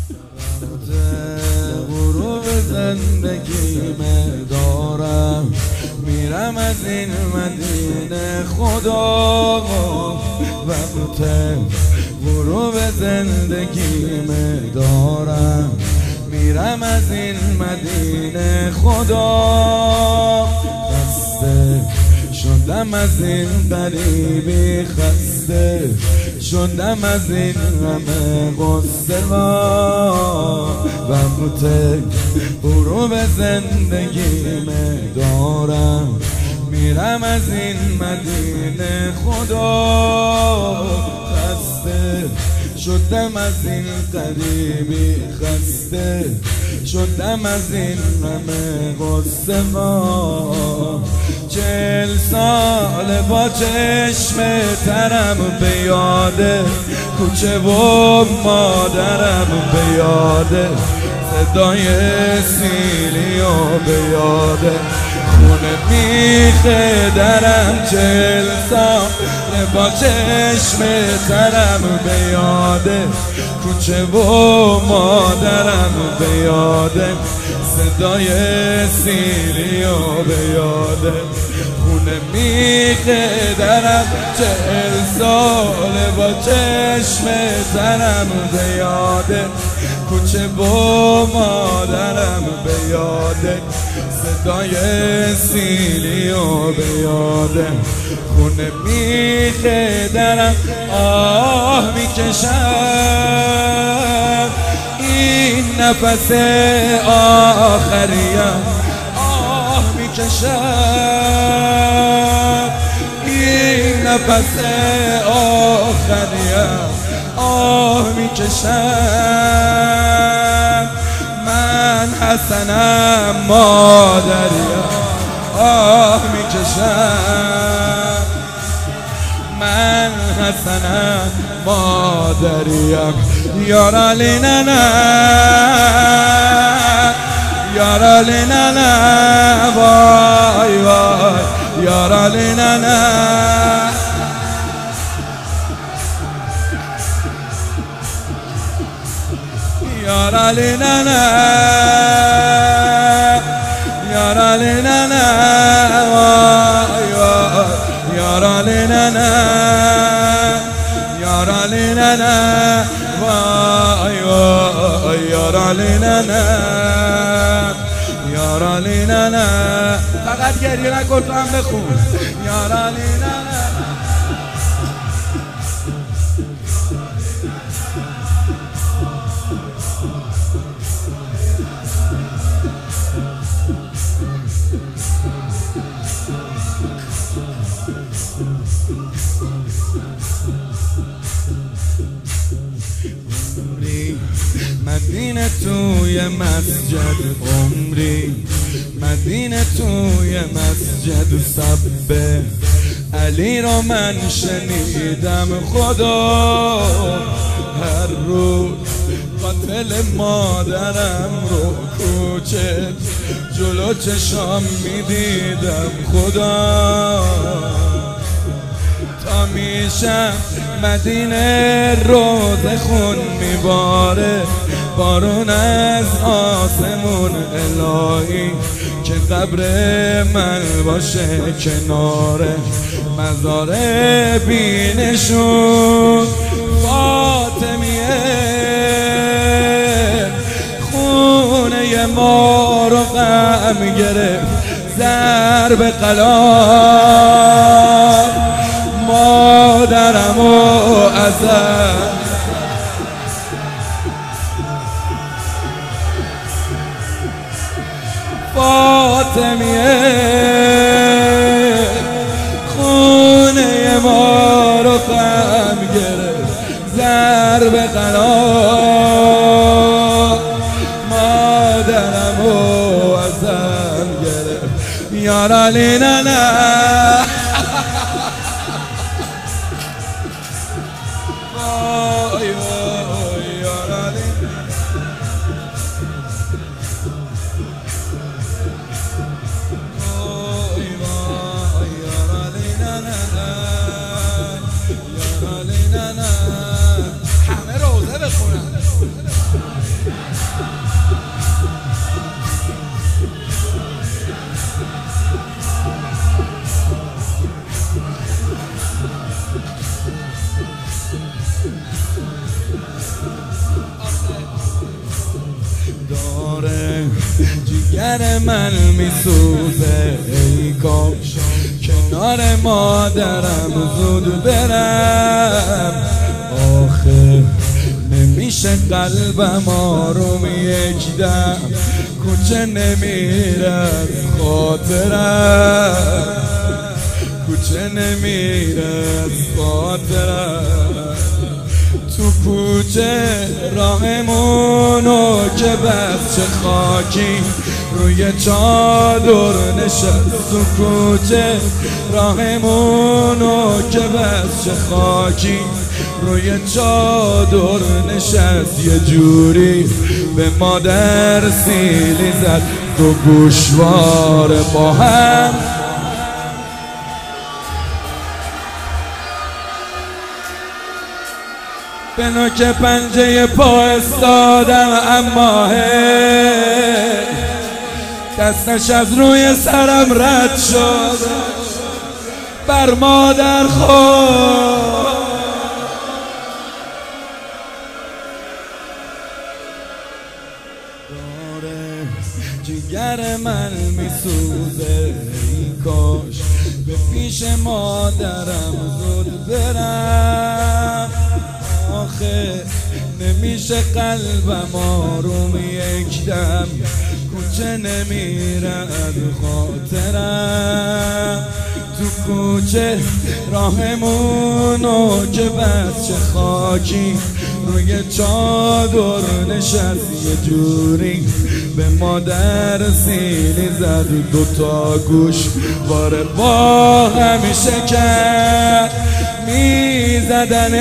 غروب زندگیمه دارم، میرم از این مدینه خدا. وقت غروب زندگیمه دارم، میرم از این مدینه خدا. خسته شدم از این غریبی، خسته شدم از این همه غصه. وقت غروب زندگیمه دارم، میرم از این مدینه خدا. خسته شدم از این غریبی، خسته شدم از این همه غصه. 40 سال با چشم ترم به یاده، کوچه و مادرم به یاده، صدای سیلی و به یاده، خونه میخه درم. 40 سال با چشم ترم به یاده، کوچه و مادرم به یاده، صدای سیلی و به یاده، خونه میخه درم. 40 سال با چشم ترم به یاده، کوچه و مادرم به یاده، صدای سیلی و به یاده، خونه میخه درم. آه میکشم این نفس آخریم، آه میکشم این نفس آخریم، آه میکشم من حسنم مادریم، آه میکشم من حسنم مادریم. یارا لیننا یارا لیننا وای وای یارا لیننا یارا لیننا یارا لیننا وای وای یارا لیننا یارا لیننا وای وای یارا لیننا یارا لیننا. فقط گریه نکن، تو هم بخون. یارا لیننا مدینه توی مسجد عمری، مدینه توی مسجد سبه علی رو من شنیدم خدا. هر روز قاتل مادرم رو کوچه جلو چشام میدیدم خدا. تا میشم مدینه روز خون میباره، بارون از آسمون الهی که قبر من باشه کنار مزار بینشون. فاطمیه خونه ما رو غم گرفت، ضرب قلم مادرم و ازم فاطمیه خونه ما رو غم گرفت، ضرب قلم مادرم و ازم گرفت. یارا لیننا وای وای یارا لیننا وای وای یارا لیننا یارا لیننا. همه روزه بخونن. جگر من میسوزه ای کاش کنار مادرم زود برم. آخه نمیشه قلبم آروم یک دم کوچه نمیره از خاطرم، کوچه نمیره از خاطرم. تو کوچه راهمونو که بس چه خاکی روی چادر نشست. تو کوچه راهمونو که بس چه خاکی روی چادر نشست. یه جوری به مادر سیلی زد دو گوشوار با هم. به نوک پنجه پا استادم اما دستش از روی سرم رد شد بر مادر خود. جگر من میسوزه ای کاش به پیش مادرم زود برم. آخه نمیشه قلبم آروم یک دم کوچه نمیره از خاطرم. تو کوچه راهمونو که بس چه خاکی روی چادر نشست. یه جوری به مادر سیلی زد دوتا گوش باره با همیشه کرد میزدنش.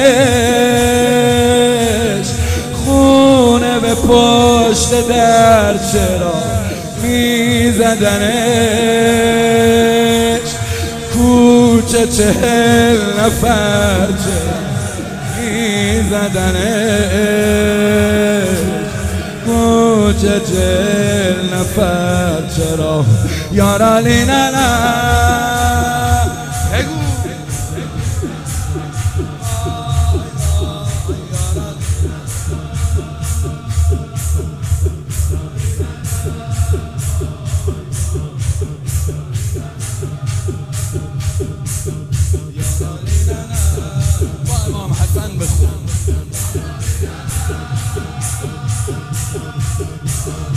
خونه به پشت در چرا میزدنش. کوچه 40 نفر چرا میزدنش. کوچه 40 نفر چرا یارالی نه بگو. با امام حسن بخون.